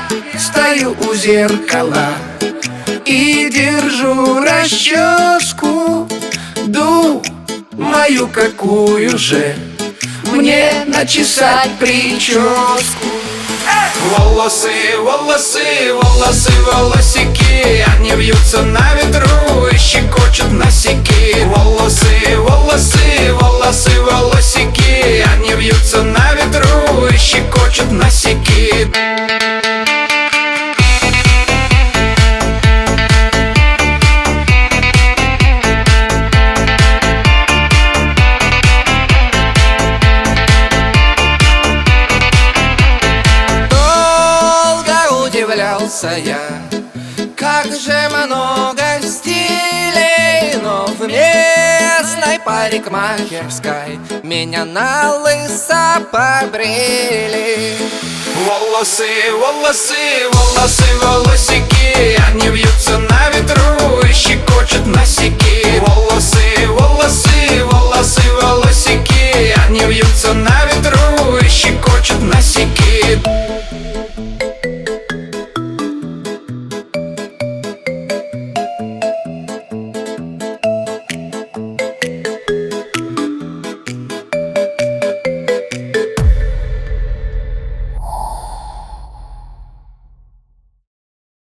стою у зеркала и держу расческу. Думаю, какую же мне начесать прическу. Волосы, волосы, волосы, волосики, они вьются на ветру и щекочут носики. Волосы, волосы, волосы, волосики, они вьются на ветру и щекочут носики. Удивлялся я, как же много стилей, но в местной парикмахерской меня на лысо побрили. Волосы, волосы, волосы, волосики, они вьются на ветру